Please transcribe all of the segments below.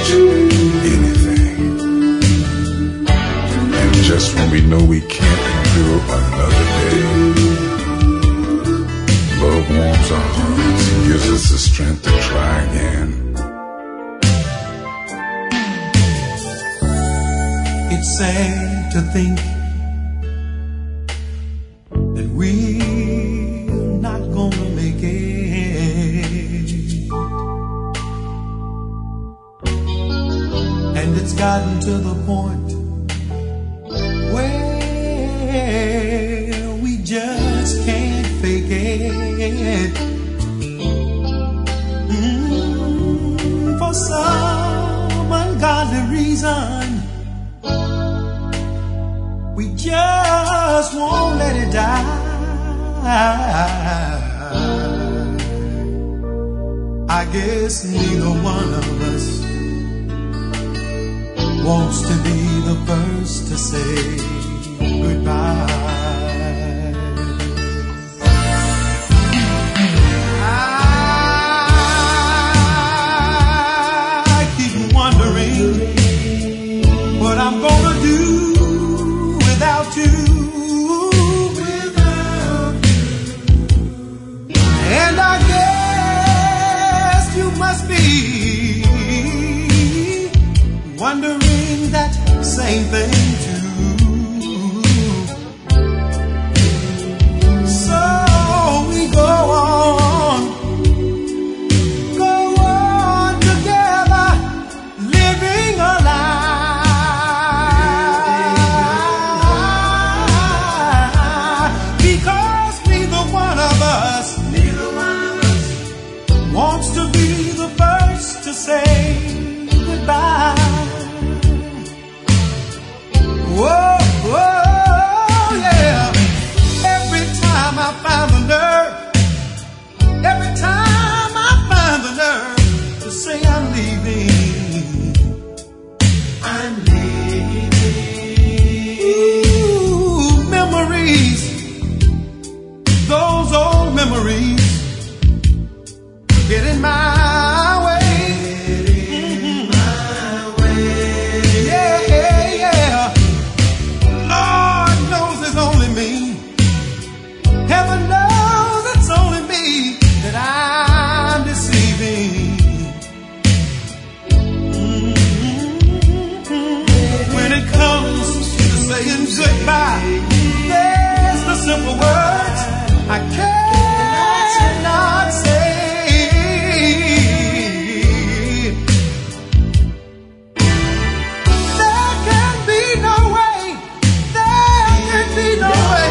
change anything. And just when we know we can't endure another day, love warms our hearts and gives us the strength to try again. It's sad to think that we're not gonna make it. And it's gotten to the point where we just can't fake it. For some ungodly reason, we just won't let it die. I guess neither one of us wants to be the first to say goodbye. I keep wondering what I'm gonna do without you. And I guess you must be wondering that same thing too. So we go on together, living a lie. Because neither one of us wants to be the first to say goodbye. Whoa, whoa, yeah. Every time I find the nerve, every time I find the nerve to say I'm leaving, I'm leaving. Ooh, memories, those old memories get in my way. Heaven knows it's only me that I'm deceiving. When it comes to saying goodbye, there's the simple words I cannot say. There can be no way, there can be no way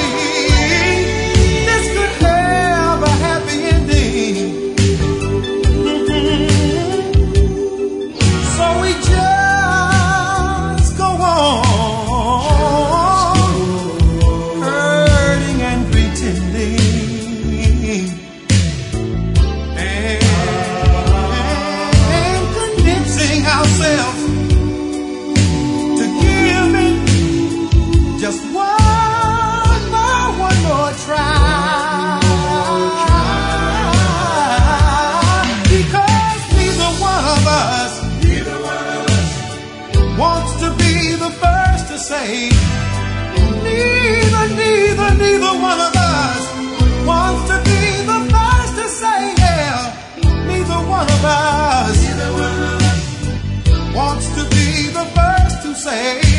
just one more try. Because neither one of us wants to be the first to say. Neither one of us wants to be the first to say, yeah. Neither one of us wants to be the first to say.